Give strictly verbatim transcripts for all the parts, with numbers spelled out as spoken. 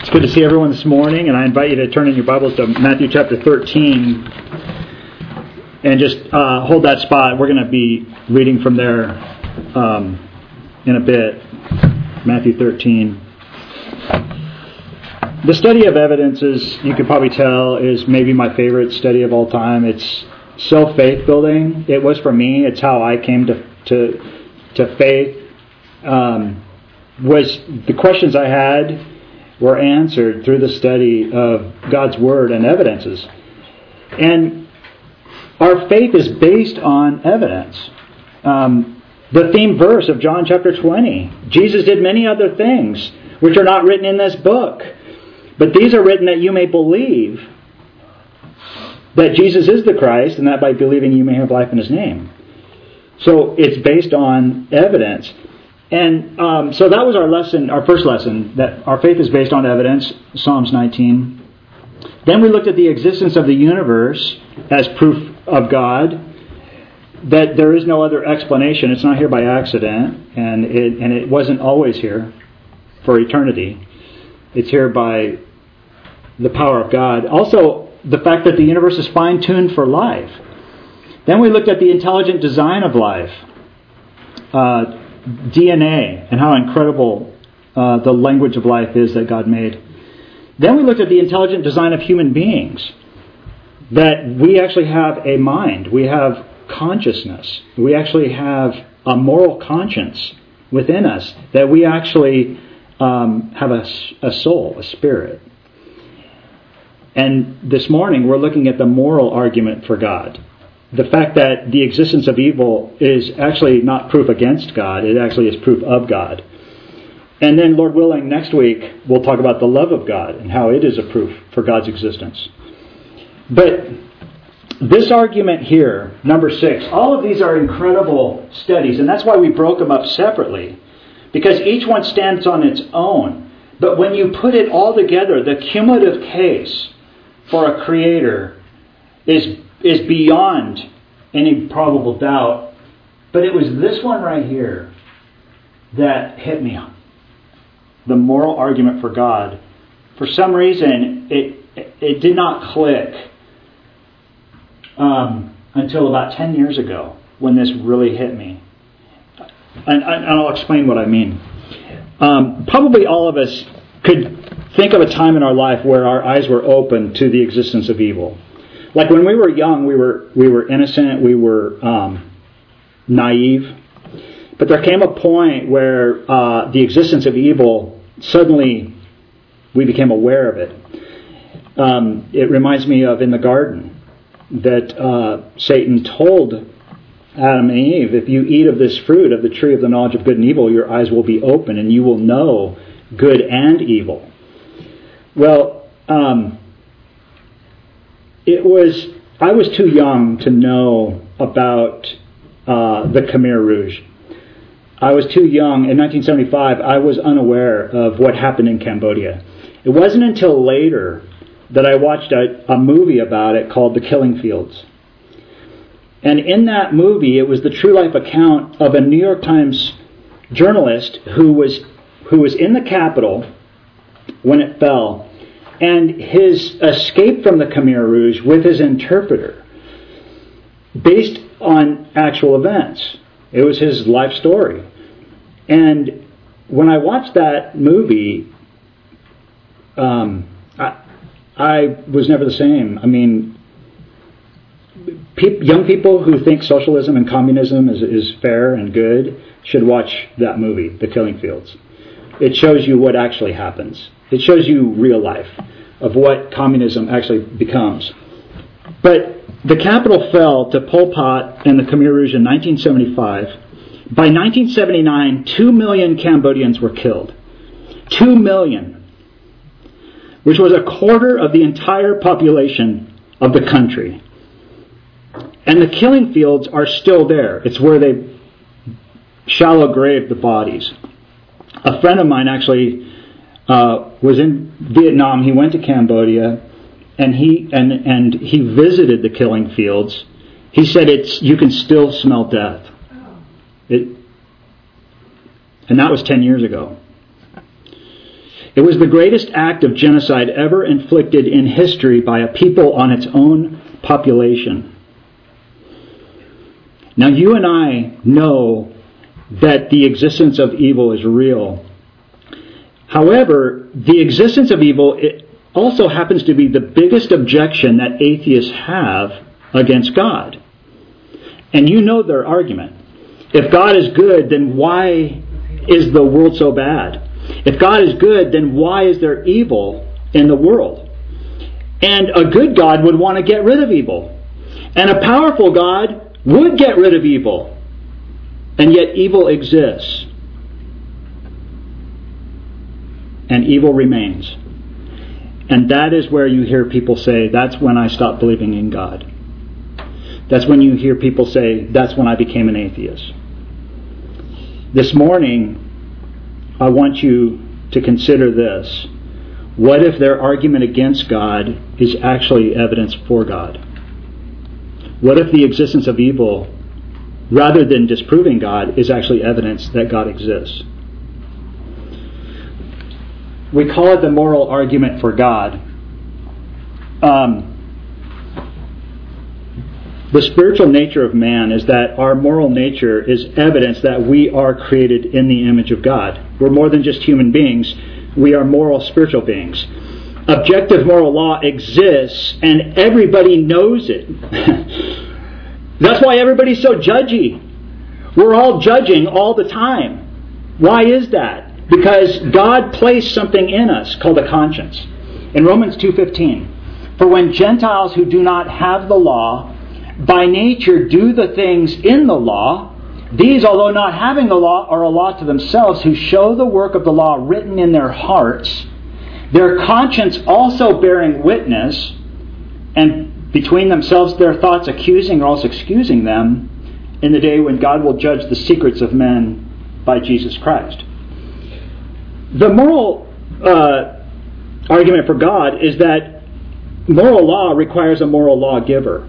It's good to see everyone this morning, and I invite you to turn in your Bibles to Matthew chapter thirteen and just uh, hold that spot. We're going to be reading from there um, in a bit. Matthew thirteen. The study of evidence is, you could probably tell, is maybe my favorite study of all time. It's so faith-building. It was for me. It's how I came to to, to faith. Um, was the questions I had were answered through the study of God's Word and evidences. And our faith is based on evidence. Um, the theme verse of John chapter twenty, Jesus did many other things which are not written in this book, but these are written that you may believe that Jesus is the Christ, and that by believing you may have life in His name. So it's based on evidence. And um, so that was our lesson, our first lesson, that our faith is based on evidence, Psalms nineteen. Then we looked at the existence of the universe as proof of God, that there is no other explanation. It's not here by accident, and it, and it wasn't always here for eternity. It's here by the power of God. Also, the fact that the universe is fine-tuned for life. Then we looked at the intelligent design of life. Uh, D N A and how incredible uh, the language of life is that God made. Then we looked at the intelligent design of human beings. That we actually have a mind. We have consciousness. We actually have a moral conscience within us. That we actually um, have a, a soul, a spirit. And this morning we're looking at the moral argument for God. The fact that the existence of evil is actually not proof against God, it actually is proof of God. And then, Lord willing, next week we'll talk about the love of God and how it is a proof for God's existence. But this argument here, number six, all of these are incredible studies, and that's why we broke them up separately, because each one stands on its own. But when you put it all together, the cumulative case for a creator is is beyond any probable doubt. But it was this one right here that hit me. The moral argument for God. For some reason, it it did not click um, until about ten years ago when this really hit me. And, and I'll explain what I mean. Um, probably all of us could think of a time in our life where our eyes were open to the existence of evil. Like when we were young, we were we were innocent, we were um, naive. But there came a point where uh, the existence of evil, suddenly we became aware of it. Um, it reminds me of in the garden that uh, Satan told Adam and Eve, if you eat of this fruit of the tree of the knowledge of good and evil, your eyes will be open and you will know good and evil. Well, um, It was, I was too young to know about uh, the Khmer Rouge. I was too young. In nineteen seventy-five, I was unaware of what happened in Cambodia. It wasn't until later that I watched a, a movie about it called The Killing Fields. And in that movie, it was the true life account of a New York Times journalist who was who was in the Capitol when it fell. And his escape from the Khmer Rouge with his interpreter, based on actual events. It was his life story. And when I watched that movie, um, I, I was never the same. I mean, pe- young people who think socialism and communism is, is fair and good should watch that movie, The Killing Fields. It shows you what actually happens. It shows you real life of what communism actually becomes. But the capital fell to Pol Pot and the Khmer Rouge in nineteen seventy-five. By nineteen seventy-nine, two million Cambodians were killed. Two million. Which was a quarter of the entire population of the country. And the killing fields are still there. It's where they shallow grave the bodies. A friend of mine actually uh, was in Vietnam. He went to Cambodia, and he and and he visited the killing fields. He said it's you can still smell death. It, and that was ten years ago. It was the greatest act of genocide ever inflicted in history by a people on its own population. Now, you and I know that the existence of evil is real. However, the existence of evil it also happens to be the biggest objection that atheists have against God. And you know their argument. If God is good, then why is the world so bad? If God is good, then why is there evil in the world? And a good God would want to get rid of evil. And a powerful God would get rid of evil. And yet evil exists. And evil remains. And that is where you hear people say, that's when I stopped believing in God. That's when you hear people say, that's when I became an atheist. This morning, I want you to consider this. What if their argument against God is actually evidence for God? What if the existence of evil, rather than disproving God, is actually evidence that God exists? We call it the moral argument for God. Um, the spiritual nature of man is that our moral nature is evidence that we are created in the image of God. We're more than just human beings. We are moral spiritual beings. Objective moral law exists and everybody knows it. That's why everybody's so judgy. We're all judging all the time. Why is that? Because God placed something in us called a conscience. In Romans two fifteen, for when Gentiles who do not have the law by nature do the things in the law, these, although not having the law, are a law to themselves, who show the work of the law written in their hearts, their conscience also bearing witness, and between themselves their thoughts accusing or else excusing them, in the day when God will judge the secrets of men by Jesus Christ. The moral uh, argument for God is that moral law requires a moral lawgiver.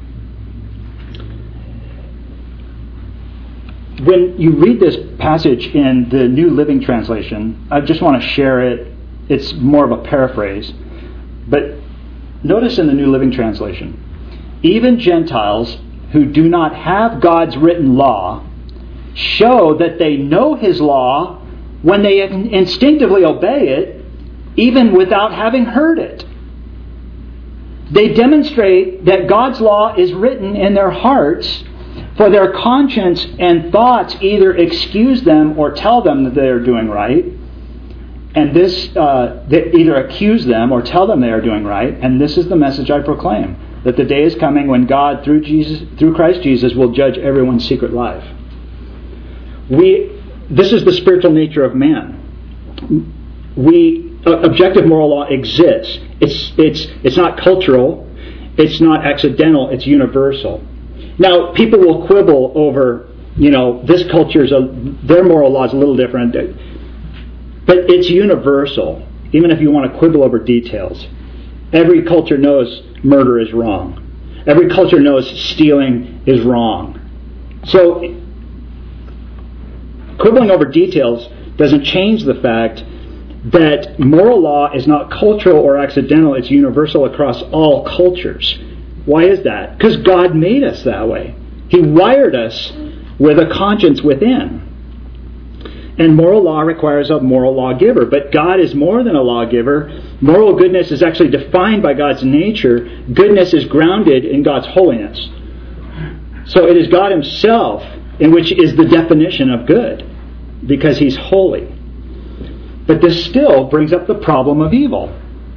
When you read this passage in the New Living Translation, I just want to share it. It's more of a paraphrase. But notice in the New Living Translation, even Gentiles who do not have God's written law show that they know His law when they instinctively obey it, even without having heard it. They demonstrate that God's law is written in their hearts, for their conscience and thoughts either excuse them or tell them that they are doing right. And this, uh, they either accuse them or tell them they are doing right. And this is the message I proclaim, that the day is coming when God, through Jesus, through Christ Jesus, will judge everyone's secret life. We, this is the spiritual nature of man. We, uh, objective moral law exists. It's it's it's not cultural. It's not accidental. It's universal. Now, people will quibble over, you know, this culture's a, their moral law is a little different, but it's universal. Even if you want to quibble over details, every culture knows murder is wrong. Every culture knows stealing is wrong. So, quibbling over details doesn't change the fact that moral law is not cultural or accidental. It's universal across all cultures. Why is that? Because God made us that way. He wired us with a conscience within. And moral law requires a moral lawgiver. But God is more than a lawgiver. Moral goodness is actually defined by God's nature. Goodness is grounded in God's holiness. So it is God Himself in which is the definition of good, because He's holy. But this still brings up the problem of evil.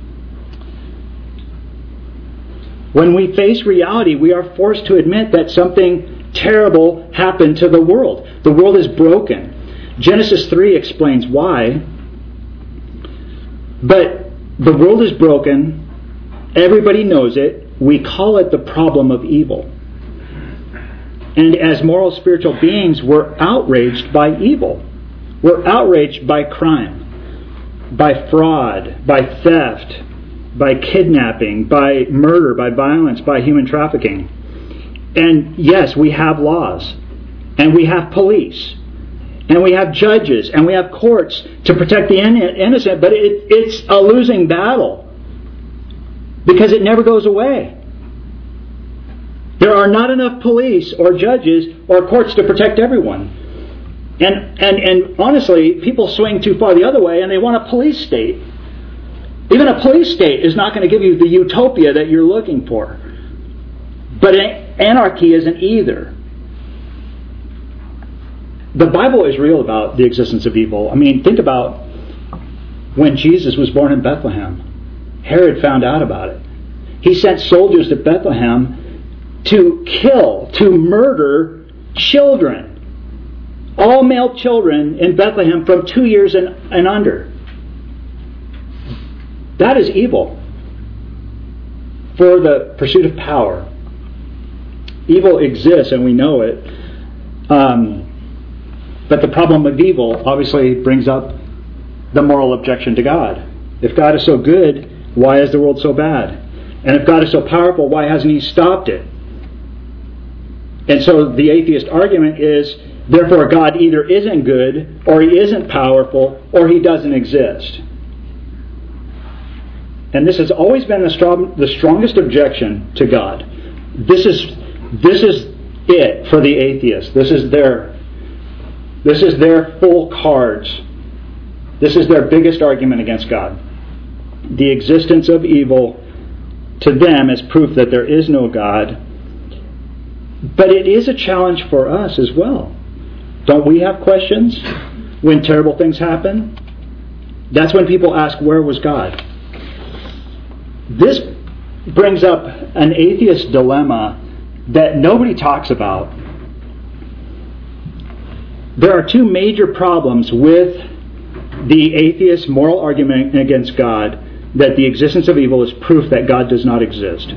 When we face reality, we are forced to admit that something terrible happened to the world. The world is broken. Genesis three explains why. But the world is broken. Everybody knows it. We call it the problem of evil. And as moral spiritual beings, we're outraged by evil. We're outraged by crime, by fraud, by theft, by kidnapping, by murder, by violence, by human trafficking. And yes, we have laws. And we have police. And we have judges, and we have courts to protect the innocent, but it, it's a losing battle because it never goes away. There are not enough police or judges or courts to protect everyone. And, and, and honestly, people swing too far the other way, and they want a police state. Even a police state is not going to give you the utopia that you're looking for. But anarchy isn't either. The Bible is real about the existence of evil. I mean, think about when Jesus was born in Bethlehem. Herod found out about it. He sent soldiers to Bethlehem to kill, to murder children. All male children in Bethlehem from two years and, and under. That is evil for the pursuit of power. Evil exists and we know it. Um, but the problem with evil obviously brings up the moral objection to God. If God is so good, why is the world so bad? And if God is so powerful, why hasn't He stopped it? And so the atheist argument is, therefore God either isn't good, or He isn't powerful, or He doesn't exist. And this has always been the, strong, the strongest objection to God. This is this is it for the atheist. This is their this is their full cards. This is their biggest argument against God. The existence of evil to them is proof that there is no God. But it is a challenge for us as well. Don't we have questions when terrible things happen? That's when people ask, where was God? This brings up an atheist dilemma that nobody talks about. There are two major problems with the atheist moral argument against God, that the existence of evil is proof that God does not exist.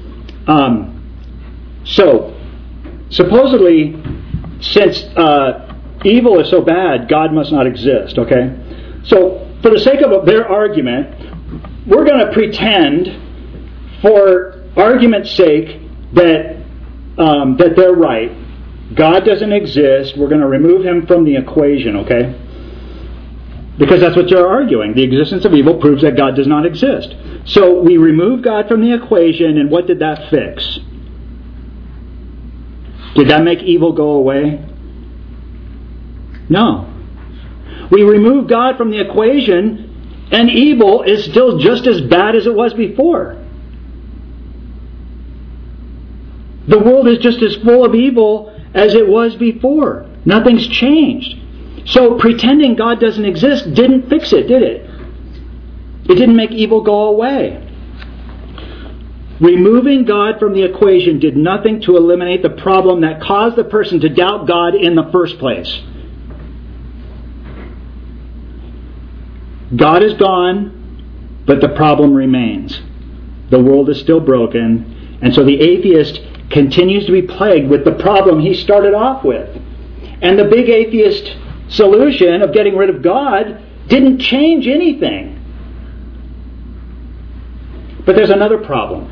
Um, so, supposedly, since uh, evil is so bad, God must not exist, okay? So, for the sake of their argument, we're going to pretend, for argument's sake, that um, that they're right. God doesn't exist. We're going to remove Him from the equation, okay? Because that's what they're arguing. The existence of evil proves that God does not exist. So we remove God from the equation, and what did that fix? Did that make evil go away? No. We remove God from the equation, and evil is still just as bad as it was before. The world is just as full of evil as it was before. Nothing's changed. So pretending God doesn't exist didn't fix it, did it? It didn't make evil go away. Removing God from the equation did nothing to eliminate the problem that caused the person to doubt God in the first place. God is gone, but the problem remains. The world is still broken, and so the atheist continues to be plagued with the problem he started off with. And the big atheist solution of getting rid of God didn't change anything. But there's another problem.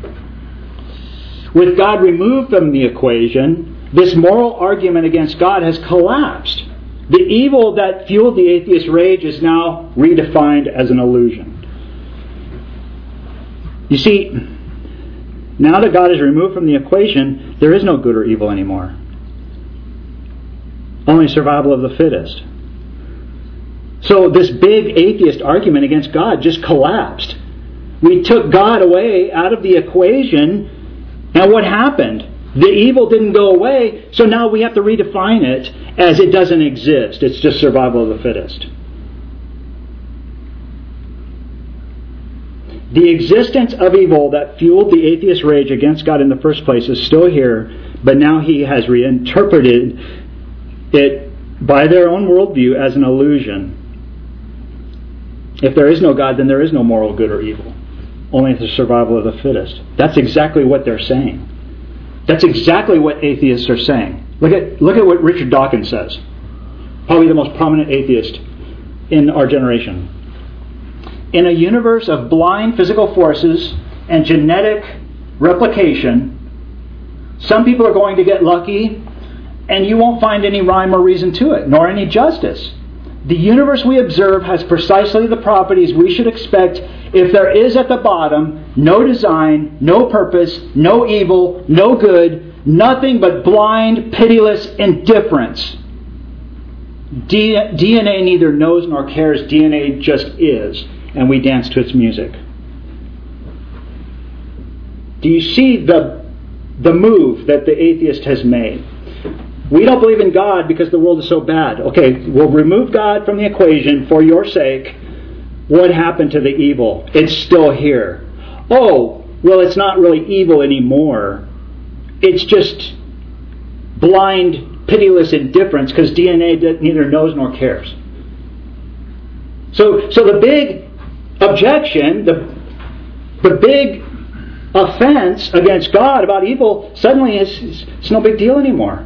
With God removed from the equation, this moral argument against God has collapsed. The evil that fueled the atheist rage is now redefined as an illusion. You see, now that God is removed from the equation, there is no good or evil anymore. Only survival of the fittest. So this big atheist argument against God just collapsed. We took God away out of the equation, and what happened? The evil didn't go away, so now we have to redefine it as it doesn't exist. It's just survival of the fittest. The existence of evil that fueled the atheist rage against God in the first place is still here, but now he has reinterpreted it by their own worldview as an illusion. If there is no God, then there is no moral good or evil. Only the survival of the fittest. That's exactly what they're saying. That's exactly what atheists are saying. Look at look at what Richard Dawkins says. Probably the most prominent atheist in our generation. In a universe of blind physical forces and genetic replication, some people are going to get lucky and you won't find any rhyme or reason to it, nor any justice. The universe we observe has precisely the properties we should expect if there is at the bottom no design, no purpose, no evil, no good, nothing but blind, pitiless indifference. D N A neither knows nor cares. D N A just is, and we dance to its music. Do you see the, the move that the atheist has made? We don't believe in God because the world is so bad. Okay, we'll remove God from the equation for your sake. What happened to the evil? It's still here. Oh, well, it's not really evil anymore. It's just blind, pitiless indifference because D N A neither knows nor cares. So, so the big objection, the, the big offense against God about evil suddenly is it's no big deal anymore.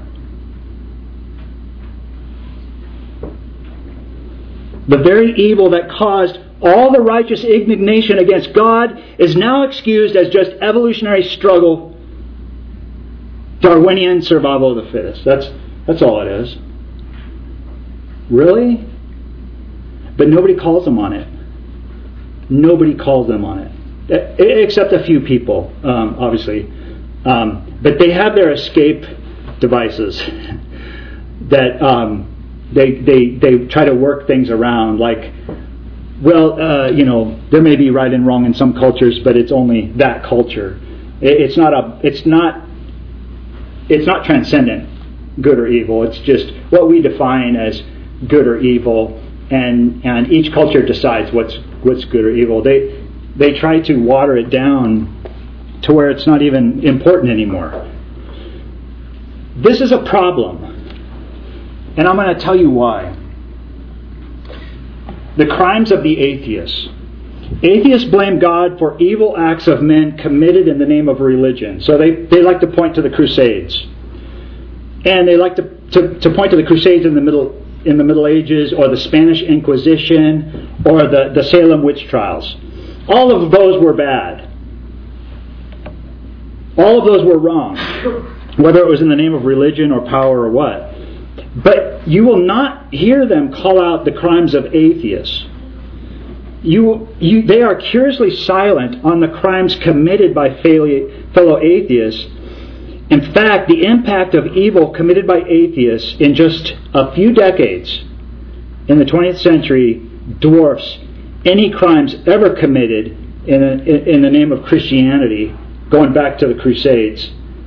The very evil that caused all the righteous indignation against God is now excused as just evolutionary struggle, Darwinian survival of the fittest. That's that's all it is. Really? But nobody calls them on it. Nobody calls them on it, except a few people, um, obviously. Um, but they have their escape devices that. Um, They, they they try to work things around, like, well, uh, you know, there may be right and wrong in some cultures, but it's only that culture. It, it's not a, it's not, it's not transcendent, good or evil. It's just what we define as good or evil, and and each culture decides what's what's good or evil. They they try to water it down to where it's not even important anymore. This is a problem. And I'm going to tell you why. The crimes of the atheists. Atheists blame God for evil acts of men committed in the name of religion. So they, they like to point to the Crusades. And they like to, to, to point to the Crusades in the Middle in the Middle Ages, or the Spanish Inquisition, or the, the Salem witch trials. All of those were bad. All of those were wrong. Whether it was in the name of religion or power or what. But you will not hear them call out the crimes of atheists. You, you, they are curiously silent on the crimes committed by fellow atheists. In fact, the impact of evil committed by atheists in just a few decades in the twentieth century dwarfs any crimes ever committed in, a, in the name of Christianity, going back to the Crusades.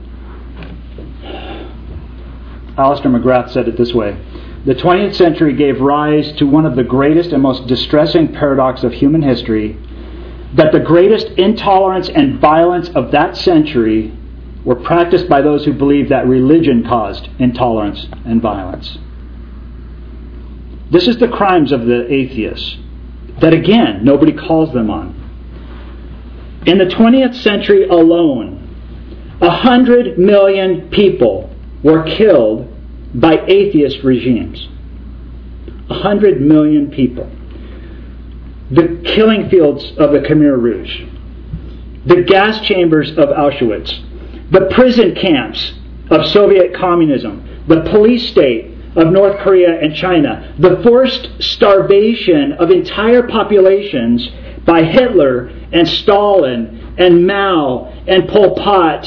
Alistair McGrath said it this way: the twentieth century gave rise to one of the greatest and most distressing paradoxes of human history, that the greatest intolerance and violence of that century were practiced by those who believed that religion caused intolerance and violence. This is the crimes of the atheists, that again, nobody calls them on. In the twentieth century alone, a hundred million people were killed by atheist regimes. A hundred million people. The killing fields of the Khmer Rouge. The gas chambers of Auschwitz. The prison camps of Soviet communism. The police state of North Korea and China. The forced starvation of entire populations by Hitler and Stalin and Mao and Pol Pot.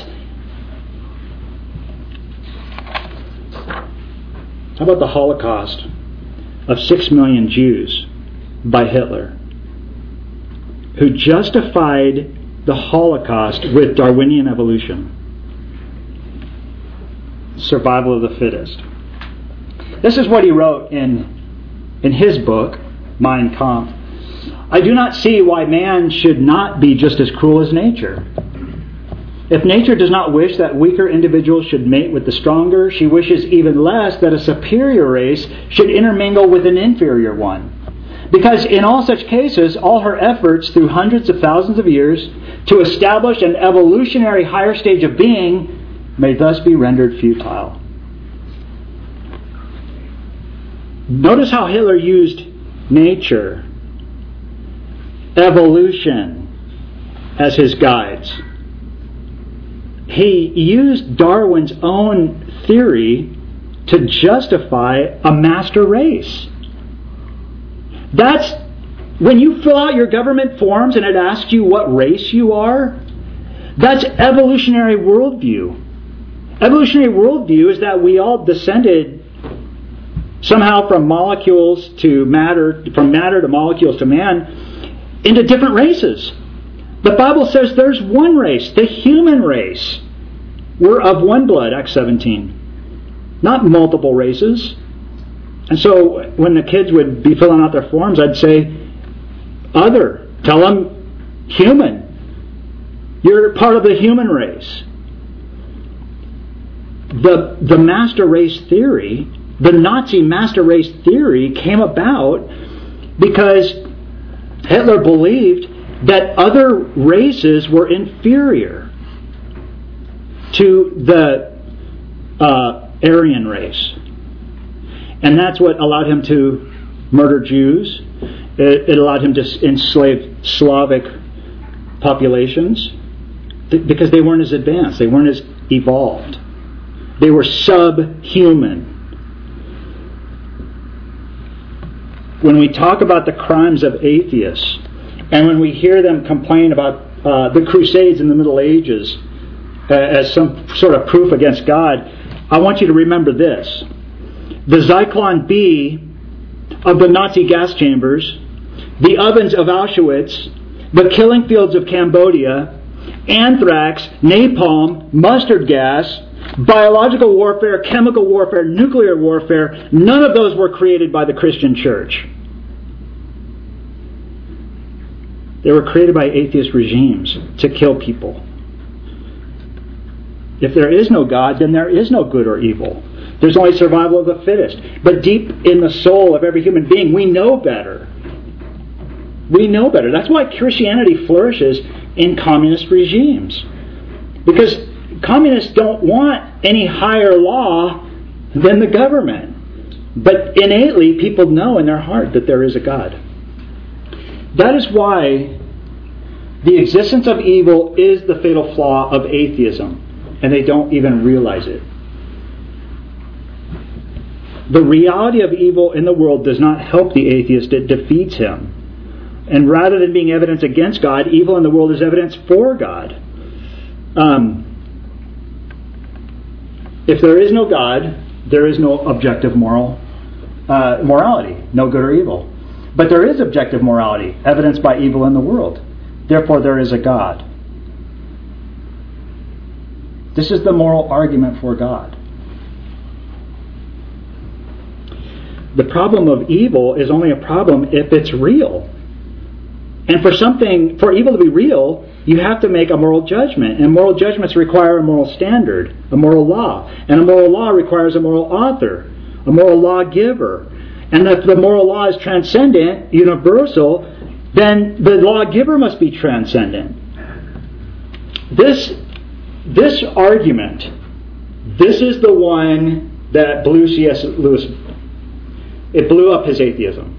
How about the Holocaust of six million Jews by Hitler, who justified the Holocaust with Darwinian evolution? Survival of the fittest. This is what he wrote in, in his book, Mein Kampf. I do not see why man should not be just as cruel as nature. If nature does not wish that weaker individuals should mate with the stronger, she wishes even less that a superior race should intermingle with an inferior one. Because in all such cases, all her efforts through hundreds of thousands of years to establish an evolutionary higher stage of being may thus be rendered futile. Notice how Hitler used nature, evolution, as his guides. He used Darwin's own theory to justify a master race. That's when you fill out your government forms and it asks you what race you are, that's evolutionary worldview. Evolutionary worldview is that we all descended somehow from molecules to matter, from matter to molecules to man, into different races. The Bible says there's one race, the human race. We're of one blood, Acts seventeen. Not multiple races. And so when the kids would be filling out their forms, I'd say, other. Tell them human. You're part of the human race. The, the master race theory, the Nazi master race theory came about because Hitler believed that other races were inferior to the uh, Aryan race. And that's what allowed him to murder Jews. It, it allowed him to enslave Slavic populations th- because they weren't as advanced. They weren't as evolved. They were subhuman. When we talk about the crimes of atheists, and when we hear them complain about uh, the Crusades in the Middle Ages uh, as some sort of proof against God, I want you to remember this. The Zyklon B of the Nazi gas chambers, the ovens of Auschwitz, the killing fields of Cambodia, anthrax, napalm, mustard gas, biological warfare, chemical warfare, nuclear warfare, none of those were created by the Christian church. They were created by atheist regimes to kill people. If there is no God, then there is no good or evil. There's only survival of the fittest. But deep in the soul of every human being, we know better. We know better. That's why Christianity flourishes in communist regimes. Because communists don't want any higher law than the government. But innately, people know in their heart that there is a God. That is why the existence of evil is the fatal flaw of atheism, and they don't even realize it. The reality of evil in the world does not help the atheist, it defeats him. And rather than being evidence against God, evil in the world is evidence for God. Um, if there is no God, there is no objective moral uh, morality, no good or evil. But there is objective morality, evidenced by evil in the world. Therefore, there is a God. This is the moral argument for God. The problem of evil is only a problem if it's real. And for something, for evil to be real, you have to make a moral judgment. And moral judgments require a moral standard, a moral law. And a moral law requires a moral author, a moral lawgiver. And if the moral law is transcendent, universal, then the lawgiver must be transcendent. This, this argument, this is the one that blew C S Lewis. It blew up his atheism.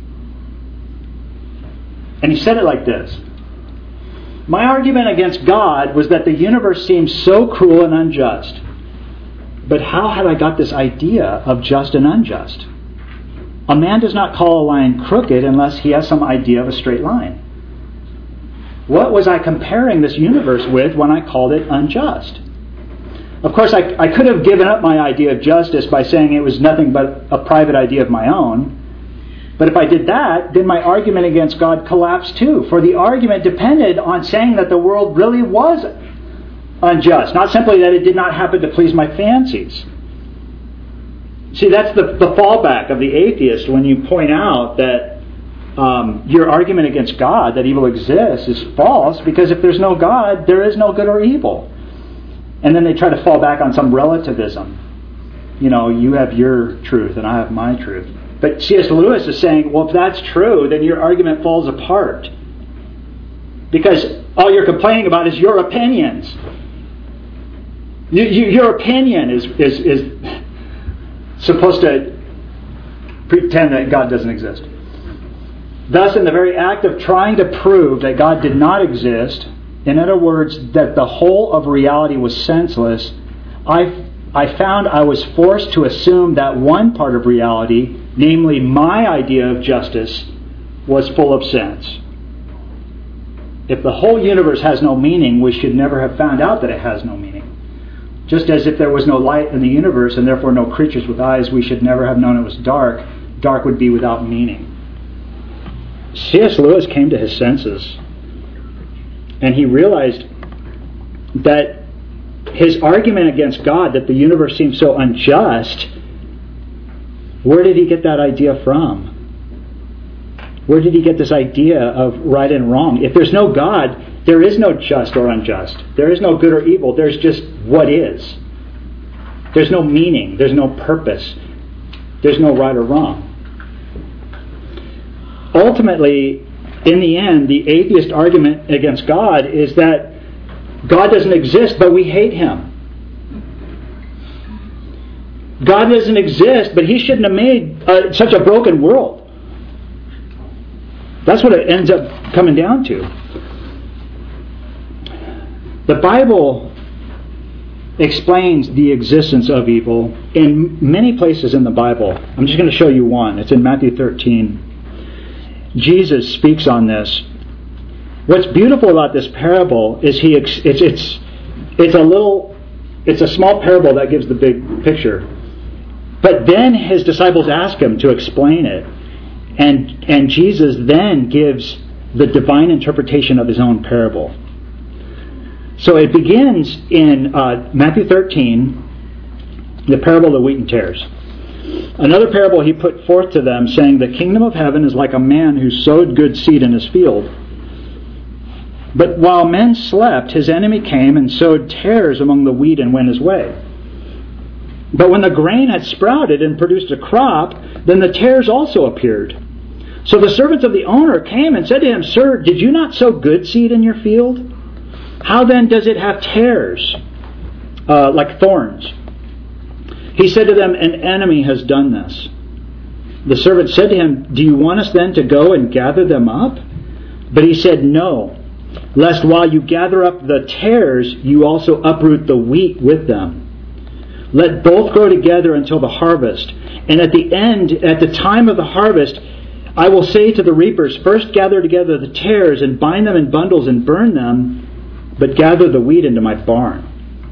And he said it like this. My argument against God was that the universe seems so cruel and unjust. But how had I got this idea of just and unjust? A man does not call a line crooked unless he has some idea of a straight line. What was I comparing this universe with when I called it unjust? Of course, I, I could have given up my idea of justice by saying it was nothing but a private idea of my own. But if I did that, then my argument against God collapsed too. For the argument depended on saying that the world really was unjust, not simply that it did not happen to please my fancies. See, that's the, the fallback of the atheist when you point out that um, your argument against God, that evil exists, is false, because if there's no God, there is no good or evil. And then they try to fall back on some relativism. You know, you have your truth and I have my truth. But C S Lewis is saying, well, if that's true, then your argument falls apart. Because all you're complaining about is your opinions. You, you, your opinion is, is, is supposed to pretend that God doesn't exist. Thus, in the very act of trying to prove that God did not exist, in other words, that the whole of reality was senseless, I I found I was forced to assume that one part of reality, namely my idea of justice, was full of sense. If the whole universe has no meaning, we should never have found out that it has no meaning. Just as if there was no light in the universe and therefore no creatures with eyes, we should never have known it was dark. Dark would be without meaning. C S Lewis came to his senses, and he realized that his argument against God, that the universe seems so unjust, where did he get that idea from? Where did he get this idea of right and wrong? If there's no God, there is no just or unjust. There is no good or evil. There's just what is. There's no meaning. There's no purpose. There's no right or wrong. Ultimately, in the end, the atheist argument against God is that God doesn't exist, but we hate Him. God doesn't exist, but He shouldn't have made uh, such a broken world. That's what it ends up coming down to. The Bible explains the existence of evil in many places in the Bible. I'm just going to show you one. It's in Matthew thirteen. Jesus speaks on this. What's beautiful about this parable is he it's it's it's a little it's a small parable that gives the big picture. But then his disciples ask him to explain it. And and Jesus then gives the divine interpretation of his own parable. So it begins in uh, Matthew thirteen, the parable of the wheat and tares. Another parable he put forth to them, saying, "The kingdom of heaven is like a man who sowed good seed in his field. But while men slept, his enemy came and sowed tares among the wheat and went his way. But when the grain had sprouted and produced a crop, then the tares also appeared. So the servants of the owner came and said to him, 'Sir, did you not sow good seed in your field? How then does it have tares, uh, like thorns?' He said to them, 'An enemy has done this.' The servant said to him, 'Do you want us then to go and gather them up?' But he said, 'No, lest while you gather up the tares, you also uproot the wheat with them. Let both grow together until the harvest. And at the end, at the time of the harvest, I will say to the reapers, first gather together the tares and bind them in bundles and burn them, but gather the wheat into my barn.'"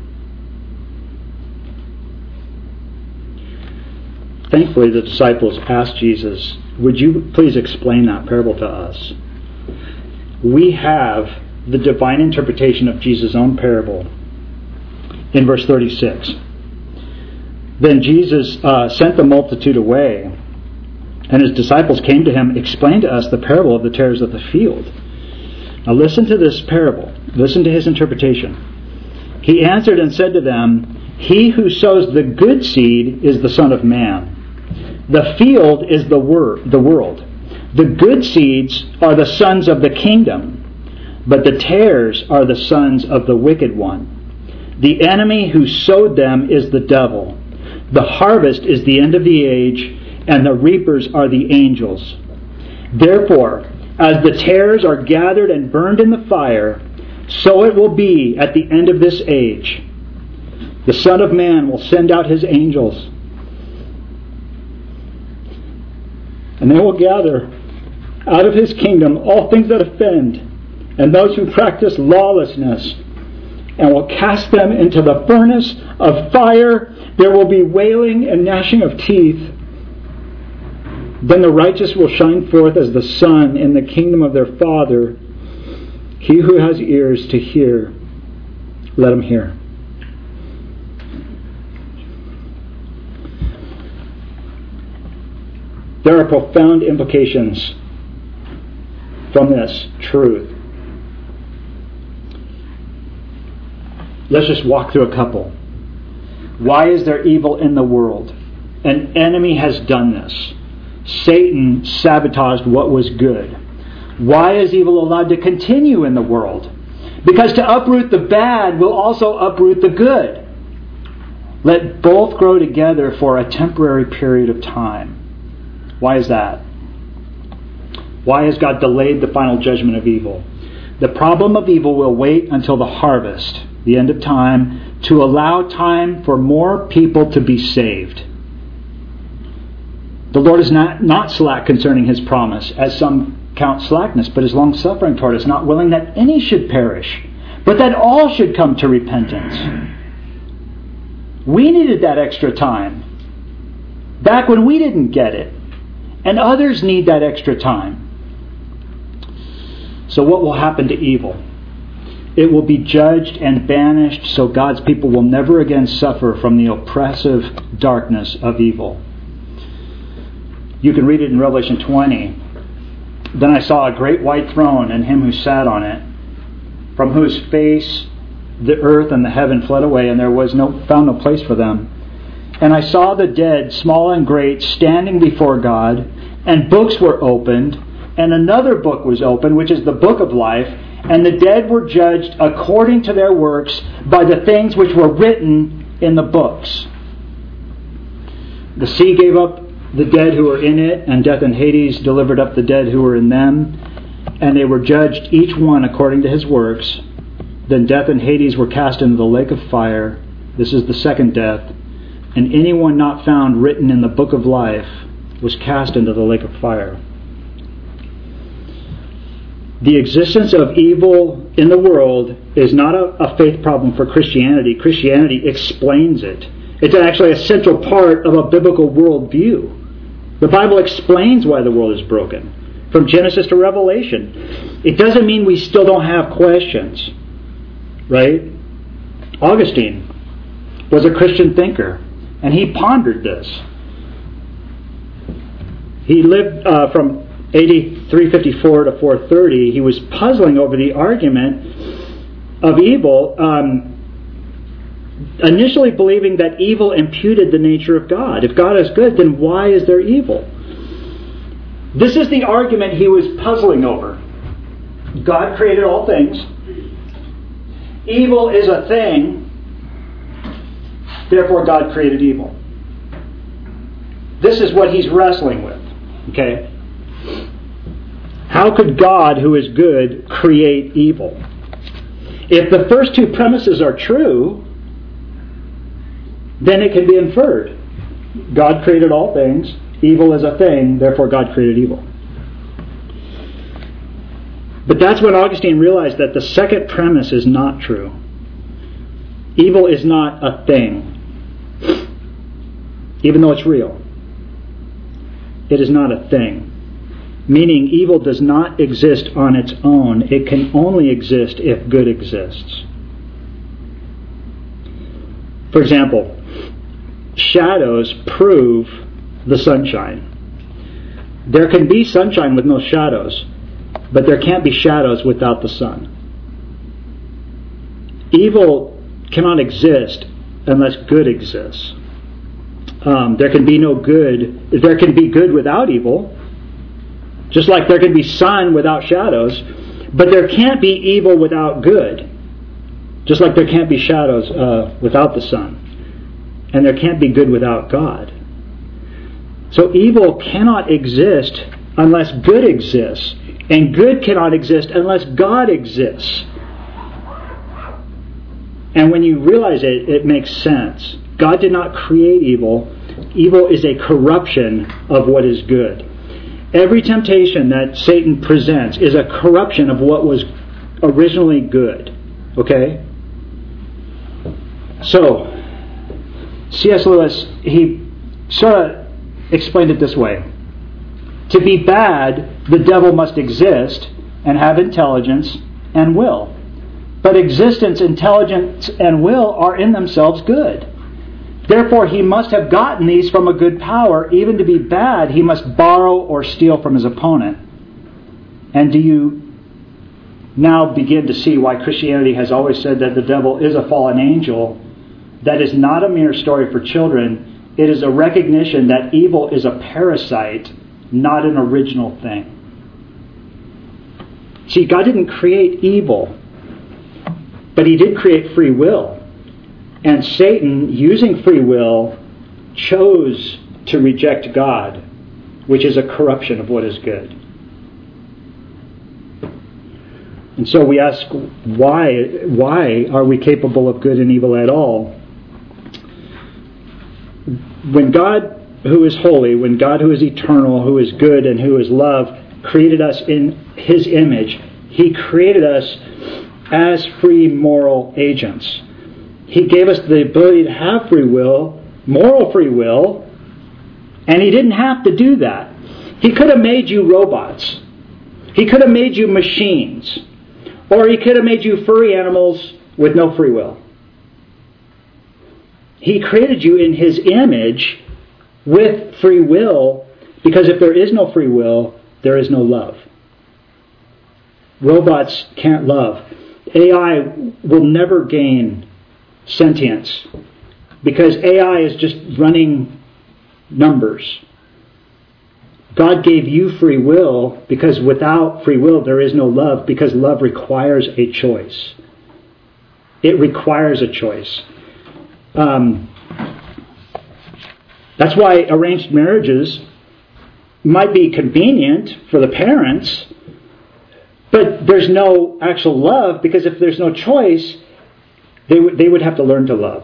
Thankfully, the disciples asked Jesus, "Would you please explain that parable to us?" We have the divine interpretation of Jesus' own parable in verse thirty-six. Then Jesus uh, sent the multitude away, and his disciples came to him, "Explain to us the parable of the tares of the field." Now listen to this parable. Listen to his interpretation. He answered and said to them, "He who sows the good seed is the Son of Man. The field is the wor- the world. The good seeds are the sons of the kingdom, but the tares are the sons of the wicked one. The enemy who sowed them is the devil. The harvest is the end of the age, and the reapers are the angels. Therefore, as the tares are gathered and burned in the fire, so it will be at the end of this age. The Son of Man will send out his angels, and they will gather out of his kingdom all things that offend, and those who practice lawlessness, and will cast them into the furnace of fire. There will be wailing and gnashing of teeth. Then the righteous will shine forth as the sun in the kingdom of their Father. He who has ears to hear, let him hear." There are profound implications from this truth. Let's just walk through a couple. Why is there evil in the world? An enemy has done this. Satan sabotaged what was good. Why is evil allowed to continue in the world? Because to uproot the bad will also uproot the good. Let both grow together for a temporary period of time. Why is that? Why has God delayed the final judgment of evil? The problem of evil will wait until the harvest, the end of time, to allow time for more people to be saved. The Lord is not, not slack concerning His promise, as some count slackness, but is long-suffering toward us, not willing that any should perish, but that all should come to repentance. We needed that extra time back when we didn't get it, and others need that extra time. So what will happen to evil? It will be judged and banished, so God's people will never again suffer from the oppressive darkness of evil. You can read it in Revelation twenty. Then I saw a great white throne and Him who sat on it, from whose face the earth and the heaven fled away, and there was no found no place for them. And I saw the dead, small and great, standing before God, and books were opened, and another book was opened, which is the book of life, and the dead were judged according to their works by the things which were written in the books. The sea gave up the dead who were in it, and death and Hades delivered up the dead who were in them, and they were judged each one according to his works. Then death and Hades were cast into the lake of fire. This is the second death. And anyone not found written in the book of life was cast into the lake of fire. The existence of evil in the world is not a, a faith problem for Christianity. Christianity explains it. It's actually a central part of a biblical worldview. The Bible explains why the world is broken, from Genesis to Revelation. It doesn't mean we still don't have questions, right? Augustine was a Christian thinker, and he pondered this. He lived uh, from A D three fifty-four to four thirty. He was puzzling over the argument of evil, um, initially believing that evil imputed the nature of God. If God is good, then why is there evil? This is the argument he was puzzling over. God created all things. Evil is a thing. Therefore, God created evil. This is what he's wrestling with. Okay? How could God, who is good, create evil? If the first two premises are true, then it can be inferred. God created all things. Evil is a thing. Therefore, God created evil. But that's when Augustine realized that the second premise is not true. Evil is not a thing, even though it's real. It is not a thing. Meaning evil does not exist on its own. It can only exist if good exists. For example, shadows prove the sunshine. There can be sunshine with no shadows, but there can't be shadows without the sun. Evil cannot exist unless good exists. Um, there can be no good. There can be good without evil, just like there can be sun without shadows, but there can't be evil without good, just like there can't be shadows uh, without the sun, and there can't be good without God. So evil cannot exist unless good exists, and good cannot exist unless God exists. And when you realize it, it makes sense. God did not create evil. Evil is a corruption of what is good. Every temptation that Satan presents is a corruption of what was originally good. Okay? So, C S Lewis, he sort of explained it this way. To be bad, the devil must exist and have intelligence and will. But existence, intelligence, and will are in themselves good. Therefore, he must have gotten these from a good power. Even to be bad, he must borrow or steal from his opponent. And do you now begin to see why Christianity has always said that the devil is a fallen angel? That is not a mere story for children. It is a recognition that evil is a parasite, not an original thing. See, God didn't create evil, but He did create free will. And Satan, using free will, chose to reject God, which is a corruption of what is good. And so we ask, why, why are we capable of good and evil at all? When God, who is holy, when God, who is eternal, who is good, and who is love, created us in His image, He created us as free moral agents. He gave us the ability to have free will, moral free will, and He didn't have to do that. He could have made you robots. He could have made you machines. Or He could have made you furry animals with no free will. He created you in His image with free will, because if there is no free will, there is no love. Robots can't love. A I will never gain sentience, because A I is just running numbers. God gave you free will, because without free will there is no love, because love requires a choice. It requires a choice. Um, that's why arranged marriages might be convenient for the parents, but there's no actual love, because if there's no choice, they would they would have to learn to love.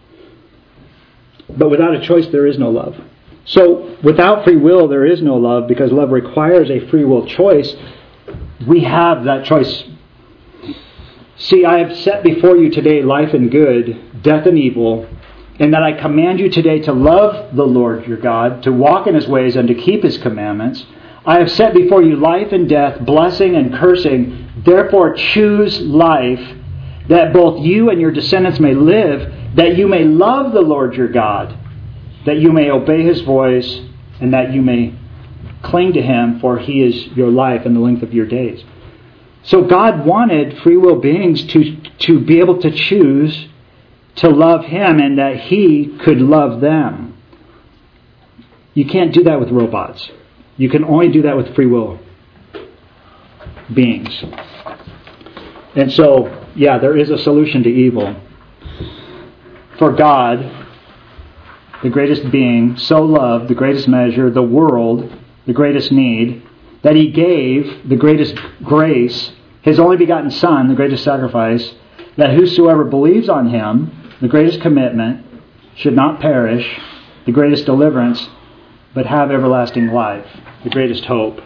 But without a choice, there is no love. So without free will, there is no love, because love requires a free will choice. We have that choice. See, I have set before you today life and good, death and evil, and that I command you today to love the Lord your God, to walk in His ways, and to keep His commandments. I have set before you life and death, blessing and cursing. Therefore choose life, that both you and your descendants may live, that you may love the Lord your God, that you may obey His voice, and that you may cling to Him, for He is your life and the length of your days. So God wanted free will beings to, to be able to choose to love Him, and that He could love them. You can't do that with robots. You can only do that with free will beings. And so, yeah, there is a solution to evil. For God, the greatest being, so loved, the greatest measure, the world, the greatest need, that He gave the greatest grace, His only begotten Son, the greatest sacrifice, that whosoever believes on Him, the greatest commitment, should not perish, the greatest deliverance, but have everlasting life, the greatest hope.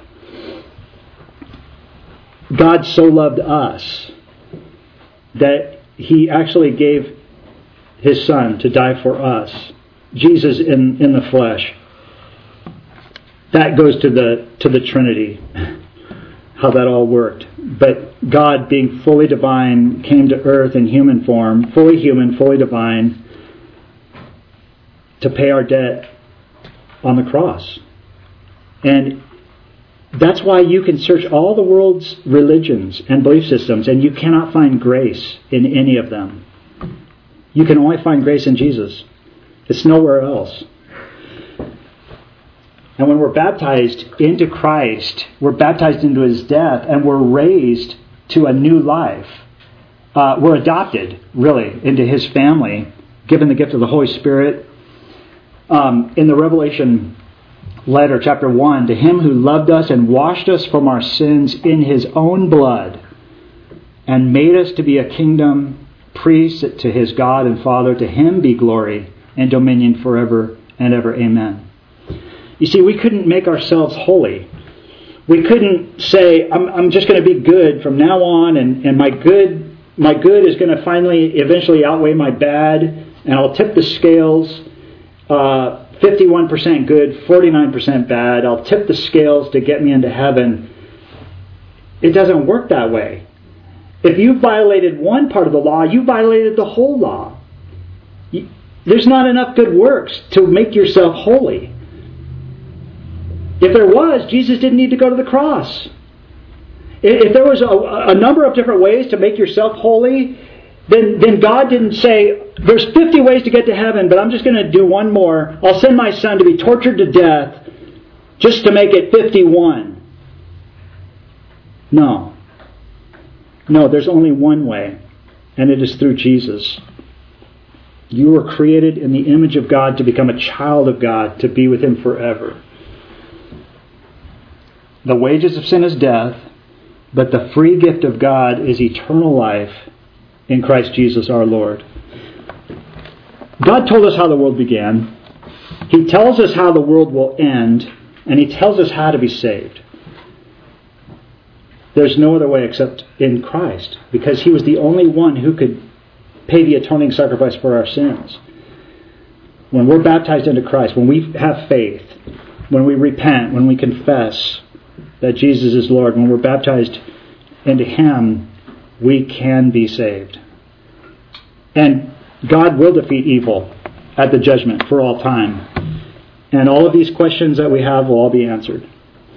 God so loved us that He actually gave His Son to die for us. Jesus in, in the flesh. That goes to the to the Trinity, how that all worked. But God, being fully divine, came to earth in human form, fully human, fully divine, to pay our debt on the cross. And that's why you can search all the world's religions and belief systems, and you cannot find grace in any of them. You can only find grace in Jesus. It's nowhere else. And when we're baptized into Christ, we're baptized into His death, and we're raised to a new life. Uh, we're adopted, really, into His family, given the gift of the Holy Spirit. Um, in the Revelation letter, chapter one, to Him who loved us and washed us from our sins in His own blood, and made us to be a kingdom, priests to His God and Father, to Him be glory and dominion forever and ever. Amen. You see, we couldn't make ourselves holy. We couldn't say, I'm, I'm just going to be good from now on, and, and my good my good is going to finally, eventually outweigh my bad, and I'll tip the scales, uh, fifty-one percent good, forty-nine percent bad. I'll tip the scales to get me into heaven. It doesn't work that way. If you violated one part of the law, you violated the whole law. You, there's not enough good works to make yourself holy. If there was, Jesus didn't need to go to the cross. If there was a, a number of different ways to make yourself holy, then, then God didn't say, there's fifty ways to get to heaven, but I'm just going to do one more. I'll send my Son to be tortured to death just to make it fifty-one. No. No, there's only one way, and it is through Jesus. You were created in the image of God to become a child of God, to be with Him forever. The wages of sin is death, But the free gift of God is eternal life in Christ Jesus our Lord. God told us how the world began. He tells us how the world will end. And He tells us how to be saved. There's no other way except in Christ, because He was the only one who could pay the atoning sacrifice for our sins. When we're baptized into Christ, when we have faith, when we repent, when we confess that Jesus is Lord, when we're baptized into Him, we can be saved. And God will defeat evil at the judgment for all time. And all of these questions that we have will all be answered.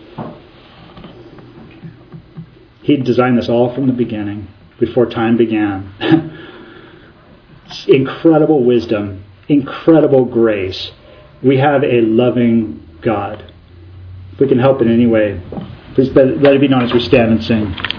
He designed this all from the beginning, before time began. Incredible wisdom, incredible grace. We have a loving God. If we can help in any way, please let it be known as we stand and sing.